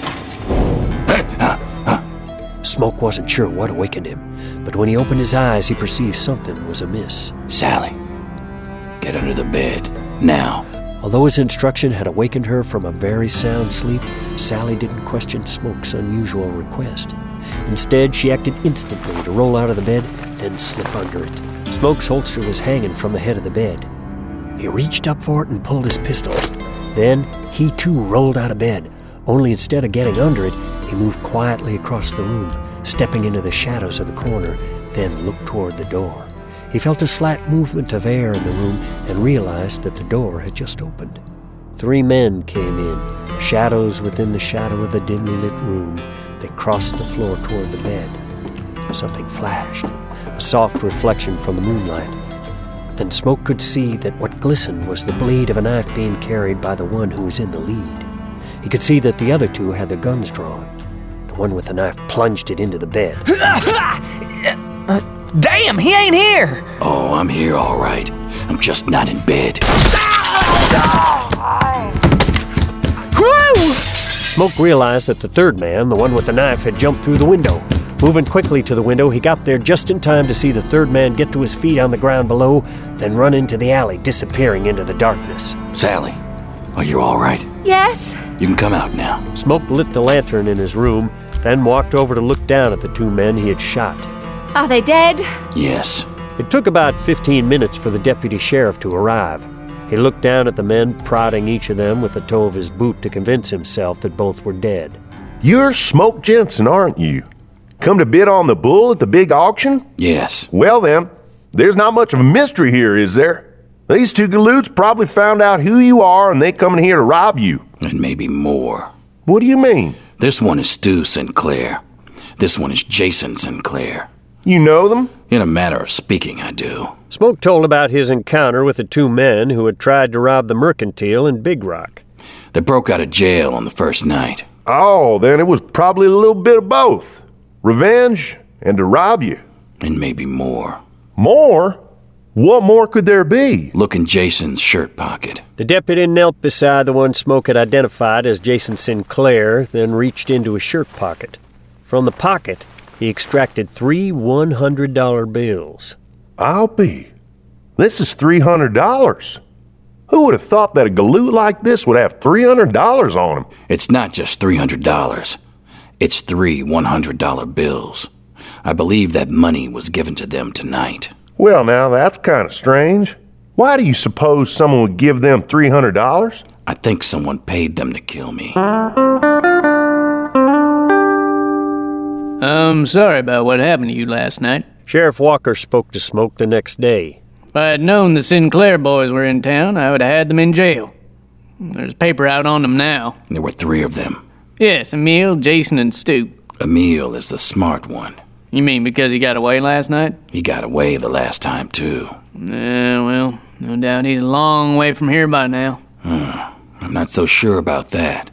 Smoke wasn't sure what awakened him, but when he opened his eyes, he perceived something was amiss. Sally, get under the bed, now. Although his instruction had awakened her from a very sound sleep, Sally didn't question Smoke's unusual request. Instead, she acted instantly to roll out of the bed, then slip under it. Smoke's holster was hanging from the head of the bed. He reached up for it and pulled his pistol. Then, he too rolled out of bed, only instead of getting under it, he moved quietly across the room, stepping into the shadows of the corner, then looked toward the door. He felt a slight movement of air in the room and realized that the door had just opened. Three men came in, shadows within the shadow of the dimly lit room. They crossed the floor toward the bed. Something flashed, a soft reflection from the moonlight, and Smoke could see that what glistened was the blade of a knife being carried by the one who was in the lead. He could see that the other two had their guns drawn. The one with the knife plunged it into the bed. uh, damn, he ain't here! Oh, I'm here all right. I'm just not in bed. Woo! Smoke realized that the third man, the one with the knife, had jumped through the window. Moving quickly to the window, he got there just in time to see the third man get to his feet on the ground below, then run into the alley, disappearing into the darkness. Sally, are you all right? Yes. You can come out now. Smoke lit the lantern in his room, then walked over to look down at the two men he had shot. Are they dead? Yes. It took about fifteen minutes for the deputy sheriff to arrive. He looked down at the men, prodding each of them with the toe of his boot to convince himself that both were dead. You're Smoke Jensen, aren't you? Come to bid on the bull at the big auction? Yes. Well then, there's not much of a mystery here, is there? These two galoots probably found out who you are and they coming here to rob you. And maybe more. What do you mean? This one is Stu Sinclair. This one is Jason Sinclair. You know them? In a matter of speaking, I do. Smoke told about his encounter with the two men who had tried to rob the Mercantile in Big Rock. They broke out of jail on the first night. Oh, then it was probably a little bit of both. Revenge and to rob you. And maybe more. More? What more could there be? Look in Jason's shirt pocket. The deputy knelt beside the one Smoke had identified as Jason Sinclair, then reached into his shirt pocket. From the pocket, he extracted three one hundred dollar bills. I'll be. This is three hundred dollars. Who would have thought that a galoot like this would have three hundred dollars on him? It's not just three hundred dollars. It's three one hundred dollar bills. I believe that money was given to them tonight. Well, now, that's kind of strange. Why do you suppose someone would give them three hundred dollars? I think someone paid them to kill me. I'm sorry about what happened to you last night. Sheriff Walker spoke to Smoke the next day. If I had known the Sinclair boys were in town, I would have had them in jail. There's paper out on them now. There were three of them. Yes, Emil, Jason, and Stu. Emil is the smart one. You mean because he got away last night? He got away the last time, too. Yeah, well, no doubt he's a long way from here by now. Hmm, I'm not so sure about that.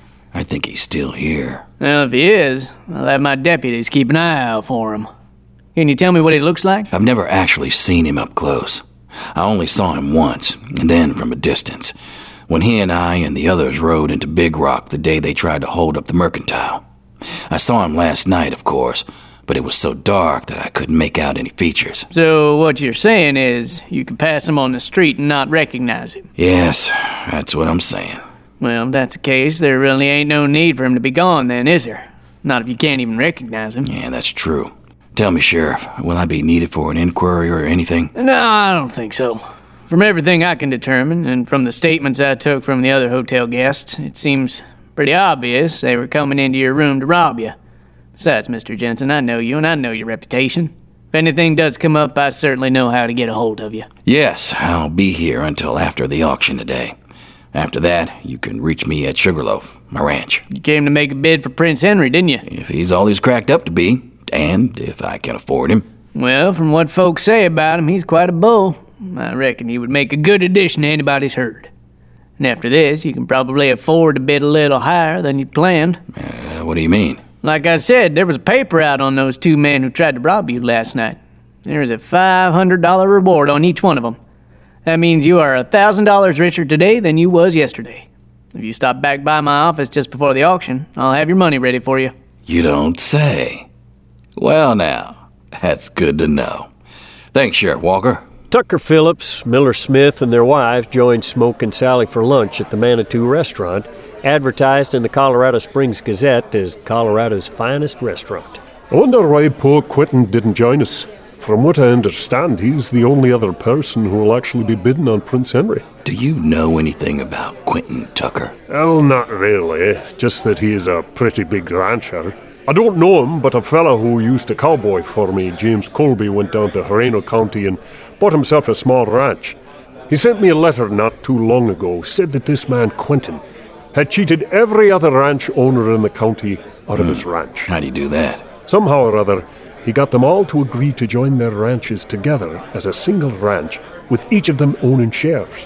I think he's still here. Well, if he is, I'll have my deputies keep an eye out for him. Can you tell me what he looks like? I've never actually seen him up close. I only saw him once, and then from a distance, when he and I and the others rode into Big Rock the day they tried to hold up the Mercantile. I saw him last night, of course, but it was so dark that I couldn't make out any features. So what you're saying is you can pass him on the street and not recognize him? Yes, that's what I'm saying. Well, if that's the case, there really ain't no need for him to be gone then, is there? Not if you can't even recognize him. Yeah, that's true. Tell me, Sheriff, will I be needed for an inquiry or anything? No, I don't think so. From everything I can determine, and from the statements I took from the other hotel guests, it seems pretty obvious they were coming into your room to rob you. Besides, Mister Jensen, I know you, and I know your reputation. If anything does come up, I certainly know how to get a hold of you. Yes, I'll be here until after the auction today. After that, you can reach me at Sugarloaf, my ranch. You came to make a bid for Prince Henry, didn't you? If he's all he's cracked up to be, and if I can afford him. Well, from what folks say about him, he's quite a bull. I reckon he would make a good addition to anybody's herd. And after this, you can probably afford to bid a little higher than you'd planned. Uh, what do you mean? Like I said, there was a paper out on those two men who tried to rob you last night. There was a five hundred dollar reward on each one of them. That means you are one thousand dollars richer today than you was yesterday. If you stop back by my office just before the auction, I'll have your money ready for you. You don't say. Well now, that's good to know. Thanks, Sheriff Walker. Tucker Phillips, Miller Smith, and their wives joined Smoke and Sally for lunch at the Manitou restaurant, advertised in the Colorado Springs Gazette as Colorado's finest restaurant. I wonder why poor Quentin didn't join us. From what I understand, he's the only other person who will actually be bidding on Prince Henry. Do you know anything about Quentin Tucker? Well, not really. Just that he is a pretty big rancher. I don't know him, but a fellow who used to cowboy for me, James Colby, went down to Hareno County and bought himself a small ranch. He sent me a letter not too long ago, said that this man, Quentin, had cheated every other ranch owner in the county out of Hmm. his ranch. How do you do that? Somehow or other, he got them all to agree to join their ranches together as a single ranch, with each of them owning shares.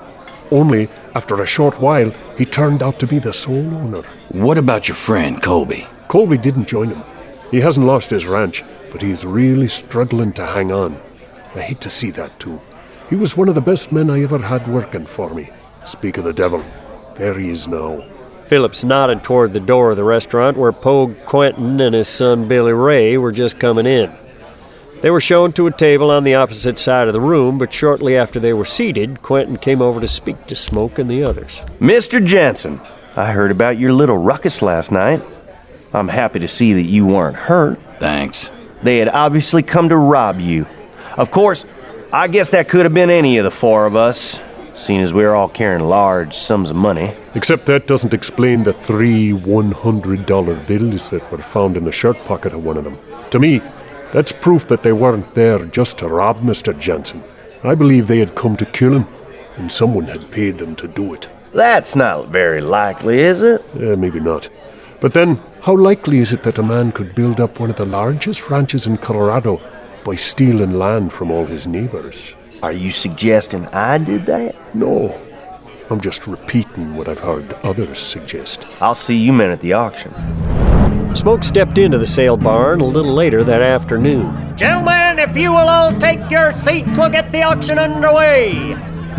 Only, after a short while, he turned out to be the sole owner. What about your friend, Colby? Colby didn't join him. He hasn't lost his ranch, but he's really struggling to hang on. I hate to see that, too. He was one of the best men I ever had working for me. Speak of the devil, there he is now. Phillips nodded toward the door of the restaurant where Pogue Quentin and his son Billy Ray were just coming in. They were shown to a table on the opposite side of the room, but shortly after they were seated, Quentin came over to speak to Smoke and the others. Mister Jensen, I heard about your little ruckus last night. I'm happy to see that you weren't hurt. Thanks. They had obviously come to rob you. Of course, I guess that could have been any of the four of us, seeing as we were all carrying large sums of money. Except that doesn't explain the three one hundred dollar bills that were found in the shirt pocket of one of them. To me, that's proof that they weren't there just to rob Mister Jensen. I believe they had come to kill him, and someone had paid them to do it. That's not very likely, is it? Eh, maybe not. But then, how likely is it that a man could build up one of the largest ranches in Colorado by stealing land from all his neighbors? Are you suggesting I did that? No. I'm just repeating what I've heard others suggest. I'll see you men at the auction. Smoke stepped into the sale barn a little later that afternoon. Gentlemen, if you will all take your seats, we'll get the auction underway.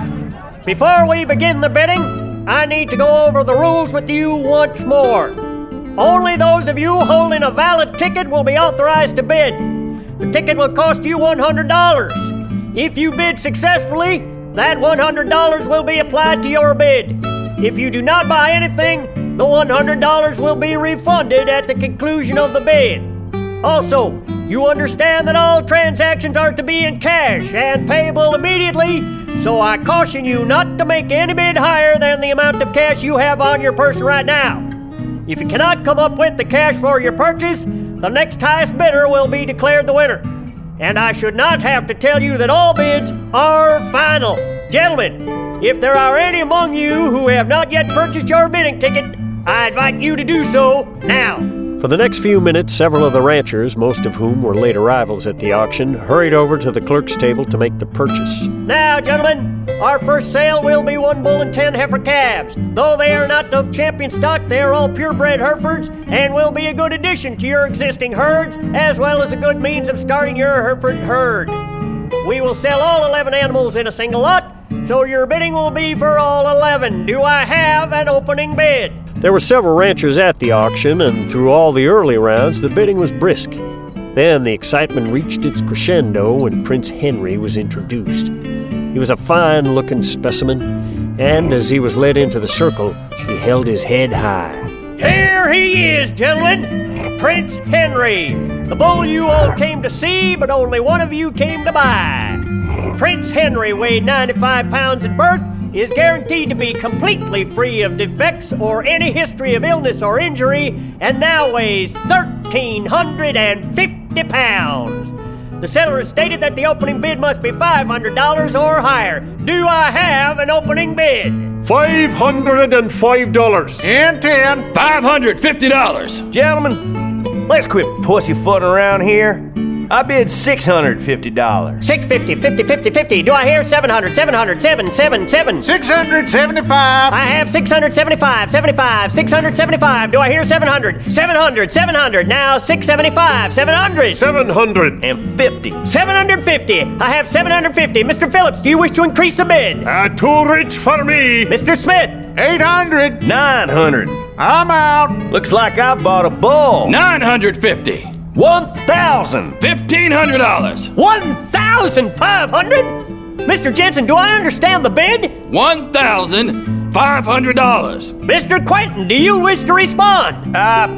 Before we begin the bidding, I need to go over the rules with you once more. Only those of you holding a valid ticket will be authorized to bid. The ticket will cost you one hundred dollars. If you bid successfully, that one hundred dollars will be applied to your bid. If you do not buy anything, the one hundred dollars will be refunded at the conclusion of the bid. Also, you understand that all transactions are to be in cash and payable immediately, so I caution you not to make any bid higher than the amount of cash you have on your person right now. If you cannot come up with the cash for your purchase, the next highest bidder will be declared the winner. And I should not have to tell you that all bids are final. Gentlemen, if there are any among you who have not yet purchased your bidding ticket, I invite you to do so now. For the next few minutes, several of the ranchers, most of whom were late arrivals at the auction, hurried over to the clerk's table to make the purchase. Now, gentlemen, our first sale will be one bull and ten heifer calves. Though they are not of champion stock, they are all purebred Herefords and will be a good addition to your existing herds, as well as a good means of starting your Hereford herd. We will sell all eleven animals in a single lot, so your bidding will be for all eleven. Do I have an opening bid? There were several ranchers at the auction, and through all the early rounds, the bidding was brisk. Then the excitement reached its crescendo when Prince Henry was introduced. He was a fine-looking specimen, and as he was led into the circle, he held his head high. Here he is, gentlemen, Prince Henry, the bull you all came to see, but only one of you came to buy. Prince Henry weighed ninety-five pounds at birth, is guaranteed to be completely free of defects or any history of illness or injury, and now weighs one thousand three hundred fifty pounds. The seller has stated that the opening bid must be five hundred dollars or higher. Do I have an opening bid? five hundred five dollars. And ten. five hundred fifty dollars. Gentlemen, let's quit pussyfooting around here. I bid six hundred fifty dollars. six fifty, fifty, fifty, fifty. Do I hear seven hundred, seven hundred, seven, seven, seven? six hundred seventy-five. I have six hundred seventy-five, seventy-five, six hundred seventy-five. Do I hear seven hundred? seven hundred, seven hundred. Now six seventy-five, seven hundred. seven hundred fifty. seven hundred fifty. I have seven hundred fifty. Mister Phillips, do you wish to increase the bid? Uh, too rich for me. Mister Smith. eight hundred. nine hundred. I'm out. Looks like I bought a bull. nine hundred fifty. one thousand. fifteen hundred dollars. one thousand five hundred? Mister Jensen, do I understand the bid? one thousand five hundred dollars. Mister Quentin, do you wish to respond? Uh,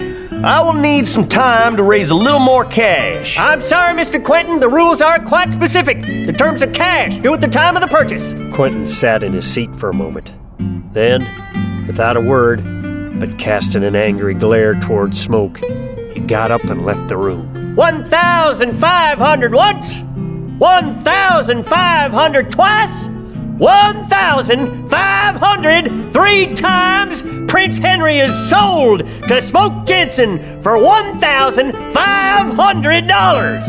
I will need some time to raise a little more cash. I'm sorry, Mister Quentin, the rules are quite specific. The terms of cash due at the time of the purchase. Quentin sat in his seat for a moment. Then, without a word, but casting an angry glare toward Smoke, he got up and left the room. one thousand five hundred once, one thousand five hundred twice, one thousand five hundred three times. Prince Henry is sold to Smoke Jensen for one thousand five hundred dollars.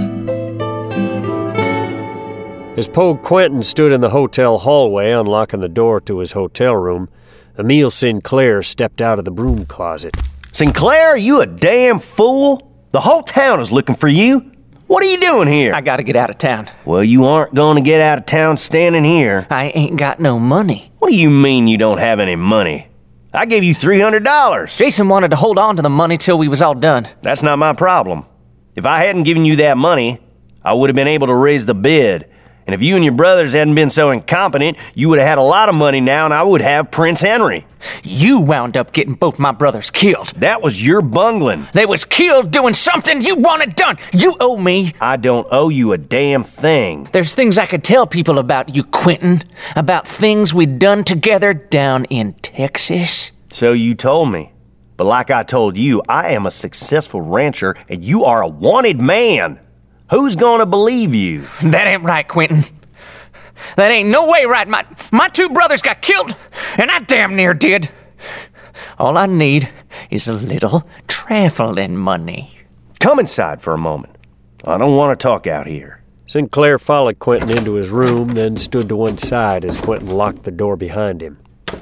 As Pogue Quentin stood in the hotel hallway unlocking the door to his hotel room, Emile Sinclair stepped out of the broom closet. Sinclair, you a damn fool? The whole town is looking for you. What are you doing here? I gotta get out of town. Well, you aren't gonna get out of town standing here. I ain't got no money. What do you mean you don't have any money? I gave you three hundred dollars. Jason wanted to hold on to the money till we was all done. That's not my problem. If I hadn't given you that money, I would have been able to raise the bid. And if you and your brothers hadn't been so incompetent, you would have had a lot of money now, and I would have Prince Henry. You wound up getting both my brothers killed. That was your bungling. They was killed doing something you wanted done. You owe me. I don't owe you a damn thing. There's things I could tell people about you, Quentin. About things we'd done together down in Texas. So you told me. But like I told you, I am a successful rancher, and you are a wanted man. Who's gonna believe you? That ain't right, Quentin. That ain't no way right. My, my two brothers got killed, and I damn near did. All I need is a little traveling money. Come inside for a moment. I don't want to talk out here. Sinclair followed Quentin into his room, then stood to one side as Quentin locked the door behind him.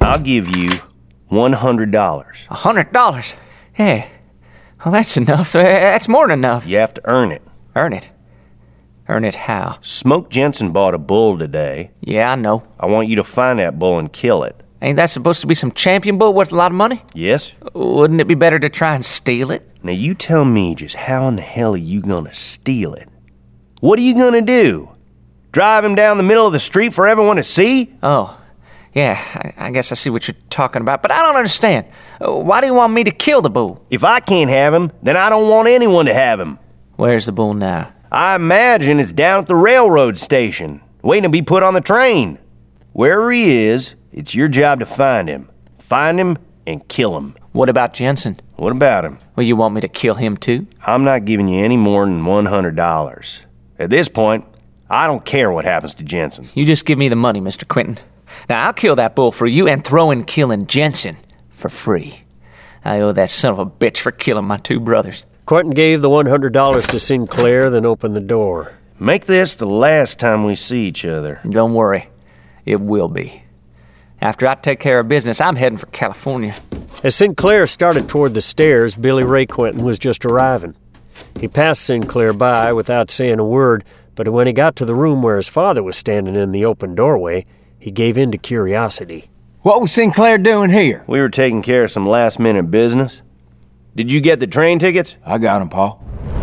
I'll give you one hundred dollars. A hundred dollars? Yeah. Well, that's enough. Uh, That's more than enough. You have to earn it. Earn it? Earn it how? Smoke Jensen bought a bull today. Yeah, I know. I want you to find that bull and kill it. Ain't that supposed to be some champion bull worth a lot of money? Yes? Wouldn't it be better to try and steal it? Now you tell me just how in the hell are you gonna steal it? What are you gonna do? Drive him down the middle of the street for everyone to see? Oh, yeah, I, I guess I see what you're talking about, but I don't understand. Uh, Why do you want me to kill the bull? If I can't have him, then I don't want anyone to have him. Where's the bull now? I imagine it's down at the railroad station, waiting to be put on the train. Wherever he is, it's your job to find him. Find him and kill him. What about Jensen? What about him? Well, you want me to kill him too? I'm not giving you any more than one hundred dollars. At this point, I don't care what happens to Jensen. You just give me the money, Mister Quentin. Now, I'll kill that bull for you and throw in killing Jensen for free. I owe that son of a bitch for killing my two brothers. Quentin gave the one hundred dollars to Sinclair, then opened the door. Make this the last time we see each other. Don't worry. It will be. After I take care of business, I'm heading for California. As Sinclair started toward the stairs, Billy Ray Quentin was just arriving. He passed Sinclair by without saying a word, but when he got to the room where his father was standing in the open doorway, he gave in to curiosity. What was Sinclair doing here? We were taking care of some last-minute business. Did you get the train tickets? I got them, Pa.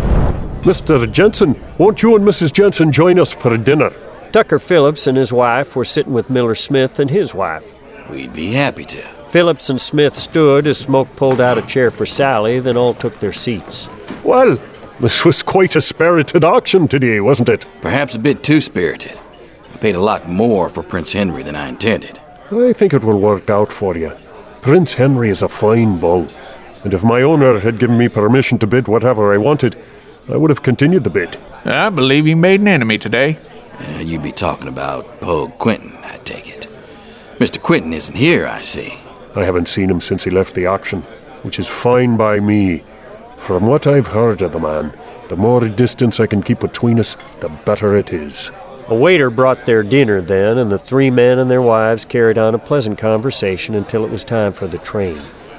Mister Jensen, won't you and Missus Jensen join us for a dinner? Tucker Phillips and his wife were sitting with Miller Smith and his wife. We'd be happy to. Phillips and Smith stood as Smoke pulled out a chair for Sally, then all took their seats. Well, this was quite a spirited auction today, wasn't it? Perhaps a bit too spirited. I paid a lot more for Prince Henry than I intended. I think it will work out for you. Prince Henry is a fine bull, and if my owner had given me permission to bid whatever I wanted, I would have continued the bid. I believe you made an enemy today. Uh, you'd be talking about Pogue Quentin, I take it. Mister Quentin isn't here, I see. I haven't seen him since he left the auction, which is fine by me. From what I've heard of the man, the more distance I can keep between us, the better it is. A waiter brought their dinner then, and the three men and their wives carried on a pleasant conversation until it was time for the train.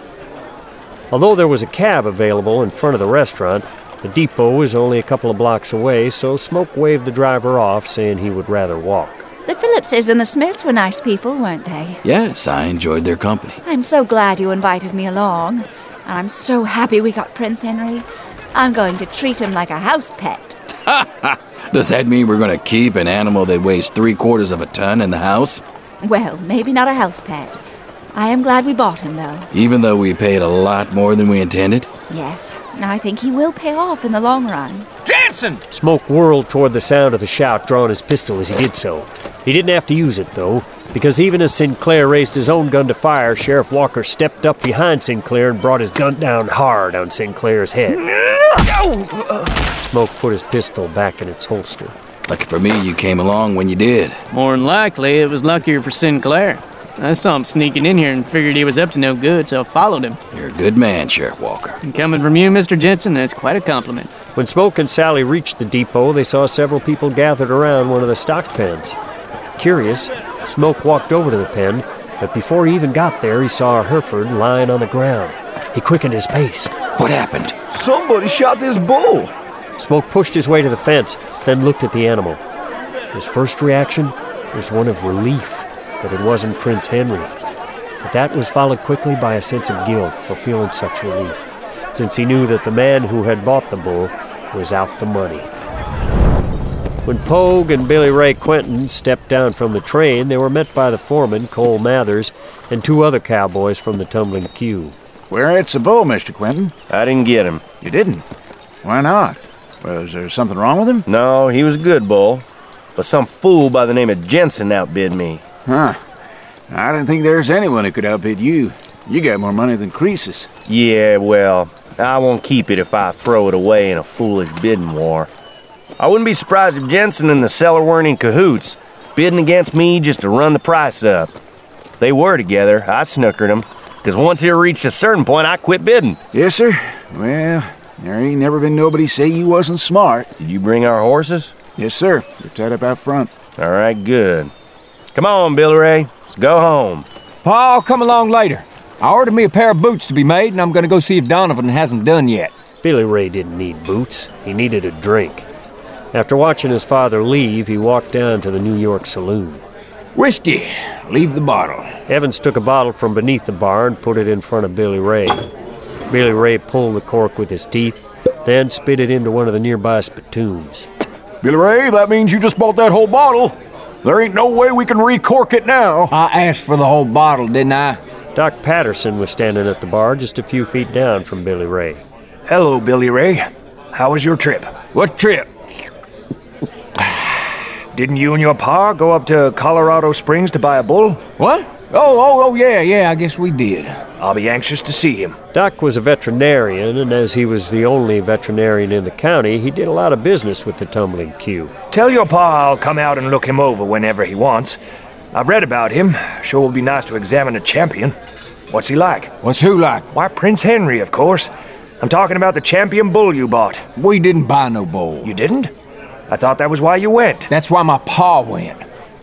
Although there was a cab available in front of the restaurant, the depot was only a couple of blocks away, so Smoke waved the driver off, saying he would rather walk. The Phillipses and the Smiths were nice people, weren't they? Yes, I enjoyed their company. I'm so glad you invited me along. And I'm so happy we got Prince Henry. I'm going to treat him like a house pet. Does that mean we're going to keep an animal that weighs three quarters of a ton in the house? Well, maybe not a house pet. I am glad we bought him, though. Even though we paid a lot more than we intended? Yes, I think he will pay off in the long run. Jensen! Smoke whirled toward the sound of the shout, drawing his pistol as he did so. He didn't have to use it, though, because even as Sinclair raised his own gun to fire, Sheriff Walker stepped up behind Sinclair and brought his gun down hard on Sinclair's head. Smoke put his pistol back in its holster. Lucky for me you came along when you did. More than likely, it was luckier for Sinclair. I saw him sneaking in here and figured he was up to no good, so I followed him. You're a good man, Sheriff Walker. And coming from you, Mister Jensen, that's quite a compliment. When Smoke and Sally reached the depot, they saw several people gathered around one of the stock pens. Curious, Smoke walked over to the pen, but before he even got there, he saw a Hereford lying on the ground. He quickened his pace. What happened? Somebody shot this bull. Smoke pushed his way to the fence, then looked at the animal. His first reaction was one of relief that it wasn't Prince Henry. But that was followed quickly by a sense of guilt for feeling such relief, since he knew that the man who had bought the bull was out the money. When Pogue and Billy Ray Quentin stepped down from the train, they were met by the foreman, Cole Mathers, and two other cowboys from the tumbling queue. Where's the bull, Mister Quentin? I didn't get him. You didn't? Why not? Was there something wrong with him? No, he was a good bull. But some fool by the name of Jensen outbid me. Huh. I didn't think there's anyone who could outbid you. You got more money than Croesus. Yeah, well, I won't keep it if I throw it away in a foolish bidding war. I wouldn't be surprised if Jensen and the seller weren't in cahoots, bidding against me just to run the price up. If they were together, I snookered them, because once it reached a certain point, I quit bidding. Yes, sir. Well, there ain't never been nobody say you wasn't smart. Did you bring our horses? Yes, sir. They're tied up out front. All right, good. Come on, Billy Ray. Let's go home. Pa, I'll come along later. I ordered me a pair of boots to be made, and I'm gonna go see if Donovan has them done yet. Billy Ray didn't need boots. He needed a drink. After watching his father leave, he walked down to the New York saloon. Whiskey. Leave the bottle. Evans took a bottle from beneath the bar and put it in front of Billy Ray. Billy Ray pulled the cork with his teeth, then spit it into one of the nearby spittoons. Billy Ray, that means you just bought that whole bottle. There ain't no way we can recork it now. I asked for the whole bottle, didn't I? Doc Patterson was standing at the bar just a few feet down from Billy Ray. Hello, Billy Ray. How was your trip? What trip? Didn't you and your pa go up to Colorado Springs to buy a bull? What? Oh, oh, oh, yeah, yeah, I guess we did. I'll be anxious to see him. Doc was a veterinarian, and as he was the only veterinarian in the county, he did a lot of business with the Tumbling Q. Tell your pa I'll come out and look him over whenever he wants. I've read about him. Sure will be nice to examine a champion. What's he like? What's who like? Why, Prince Henry, of course. I'm talking about the champion bull you bought. We didn't buy no bull. You didn't? I thought that was why you went. That's why my pa went.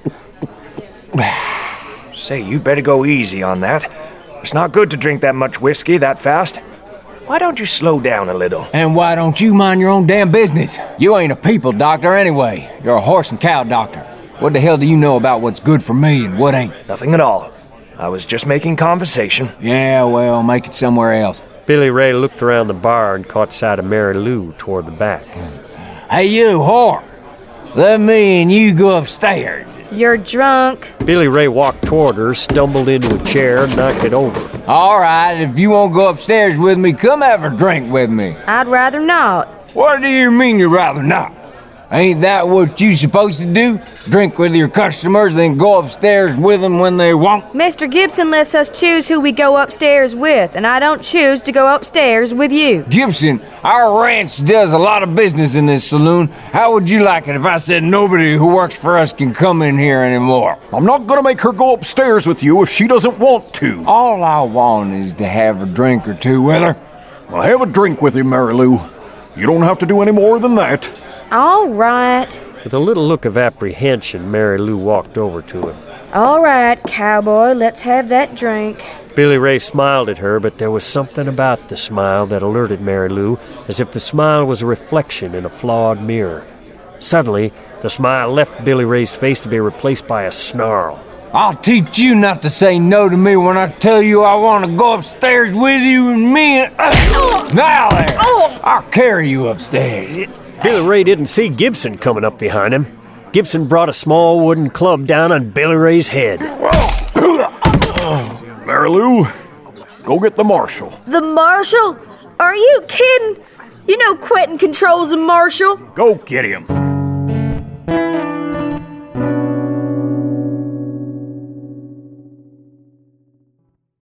Say, you better go easy on that. It's not good to drink that much whiskey that fast. Why don't you slow down a little? And why don't you mind your own damn business? You ain't a people doctor anyway. You're a horse and cow doctor. What the hell do you know about what's good for me and what ain't? Nothing at all. I was just making conversation. Yeah, well, make it somewhere else. Billy Ray looked around the bar and caught sight of Mary Lou toward the back. Hey, you whore. Let me and you go upstairs. You're drunk. Billy Ray walked toward her, stumbled into a chair, and knocked it over. All right, if you won't go upstairs with me, come have a drink with me. I'd rather not. What do you mean you'd rather not? Ain't that what you supposed to do? Drink with your customers, then go upstairs with them when they want? Mister Gibson lets us choose who we go upstairs with, and I don't choose to go upstairs with you. Gibson, our ranch does a lot of business in this saloon. How would you like it if I said nobody who works for us can come in here anymore? I'm not gonna make her go upstairs with you if she doesn't want to. All I want is to have a drink or two with her. Well, have a drink with him, Mary Lou. You don't have to do any more than that. All right. With a little look of apprehension, Mary Lou walked over to him. All right, cowboy, let's have that drink. Billy Ray smiled at her, but there was something about the smile that alerted Mary Lou, as if the smile was a reflection in a flawed mirror. Suddenly, the smile left Billy Ray's face to be replaced by a snarl. I'll teach you not to say no to me when I tell you I want to go upstairs with you and me and... Uh, now there! I'll carry you upstairs. Billy Ray didn't see Gibson coming up behind him. Gibson brought a small wooden club down on Billy Ray's head. Mary Lou, go get the marshal. The marshal? Are you kidding? You know Quentin controls the marshal. Go get him.